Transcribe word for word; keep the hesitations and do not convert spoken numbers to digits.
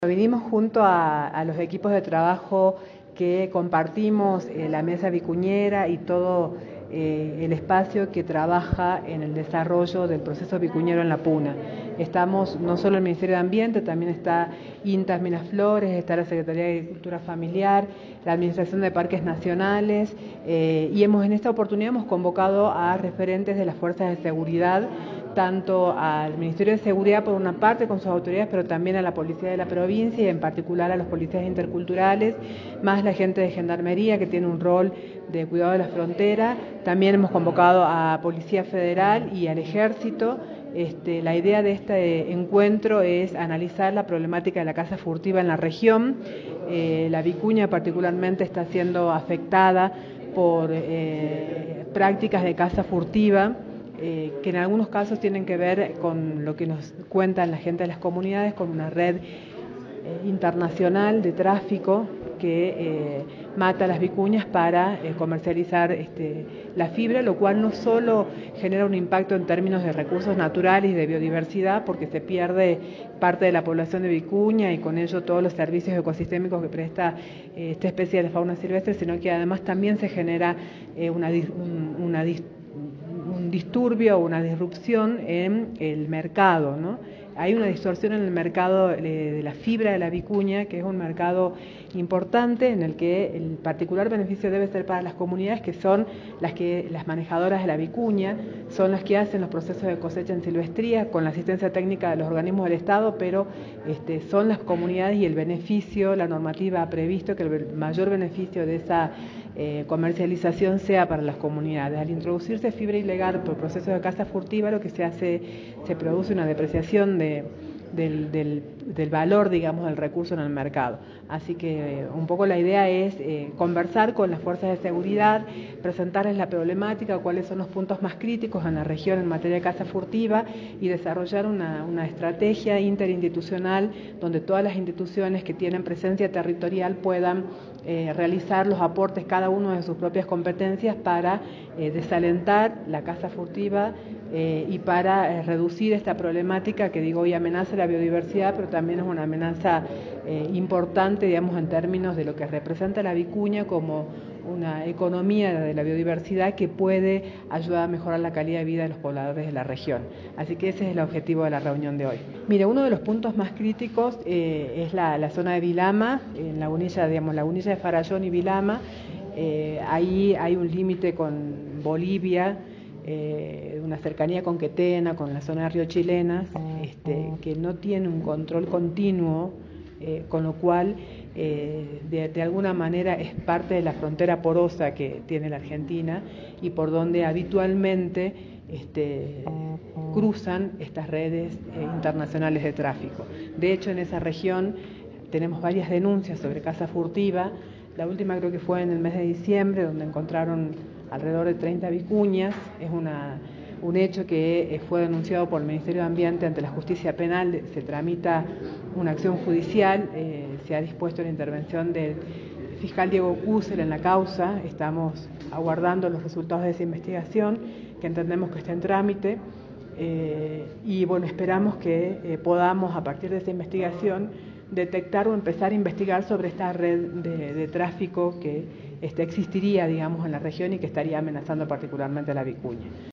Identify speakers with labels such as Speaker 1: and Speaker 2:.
Speaker 1: Vinimos junto a, a los equipos de trabajo que compartimos eh, la mesa vicuñera y todo eh, el espacio que trabaja en el desarrollo del proceso vicuñero en la Puna. Estamos no solo el Ministerio de Ambiente, también está INTAS Miraflores, está la Secretaría de Agricultura Familiar, la Administración de Parques Nacionales eh, y hemos en esta oportunidad hemos convocado a referentes de las fuerzas de seguridad, tanto al Ministerio de Seguridad por una parte con sus autoridades, pero también a la Policía de la provincia y en particular a los policías interculturales, más la gente de Gendarmería que tiene un rol de cuidado de la frontera. También hemos convocado a Policía Federal y al Ejército. Este, la idea de este encuentro es analizar la problemática de la caza furtiva en la región. Eh, la vicuña particularmente está siendo afectada por eh, prácticas de caza furtiva, Eh, que en algunos casos tienen que ver con lo que nos cuentan la gente de las comunidades, con una red eh, internacional de tráfico que eh, mata las vicuñas para eh, comercializar este, la fibra, lo cual no solo genera un impacto en términos de recursos naturales y de biodiversidad, porque se pierde parte de la población de vicuña y con ello todos los servicios ecosistémicos que presta eh, esta especie de la fauna silvestre, sino que además también se genera eh, una, un, una un disturbio o una disrupción en el mercado, ¿no? Hay una distorsión en el mercado de la fibra de la vicuña, que es un mercado importante en el que el particular beneficio debe ser para las comunidades, que son las que las manejadoras de la vicuña, son las que hacen los procesos de cosecha en silvestría con la asistencia técnica de los organismos del Estado, pero este, son las comunidades y el beneficio, la normativa ha previsto que el mayor beneficio de esa eh, comercialización sea para las comunidades. Al introducirse fibra ilegal por procesos de caza furtiva, lo que se hace, se produce una depreciación de Del, del, del valor, digamos, del recurso en el mercado. Así que eh, un poco la idea es eh, conversar con las fuerzas de seguridad, presentarles la problemática, cuáles son los puntos más críticos en la región en materia de caza furtiva y desarrollar una, una estrategia interinstitucional donde todas las instituciones que tienen presencia territorial puedan eh, realizar los aportes cada uno de sus propias competencias para eh, desalentar la caza furtiva eh, y para eh, reducir esta problemática que digo hoy amenaza la biodiversidad, pero también es una amenaza eh, importante, digamos, en términos de lo que representa la vicuña como una economía de la biodiversidad que puede ayudar a mejorar la calidad de vida de los pobladores de la región. Así que ese es el objetivo de la reunión de hoy. Mire, uno de los puntos más críticos eh, es la, la zona de Vilama, en la unilla, digamos, la unilla de Farallón y Vilama. Eh, ahí hay un límite con Bolivia, Eh, una cercanía con Quetena, con la zona de Río Chilenas, este, que no tiene un control continuo, eh, con lo cual eh, de, de alguna manera es parte de la frontera porosa que tiene la Argentina y por donde habitualmente este, cruzan estas redes eh, internacionales de tráfico. De hecho, en esa región tenemos varias denuncias sobre caza furtiva. La última creo que fue en el mes de diciembre, donde encontraron alrededor de treinta vicuñas. Es una, un hecho que fue denunciado por el Ministerio de Ambiente ante la Justicia Penal. Se tramita una acción judicial, eh, se ha dispuesto la intervención del fiscal Diego Kusel en la causa. Estamos aguardando los resultados de esa investigación, que entendemos que está en trámite. Eh, y bueno, esperamos que eh, podamos, a partir de esa investigación, detectar o empezar a investigar sobre esta red de, de tráfico que este, existiría, digamos, en la región y que estaría amenazando particularmente a la vicuña.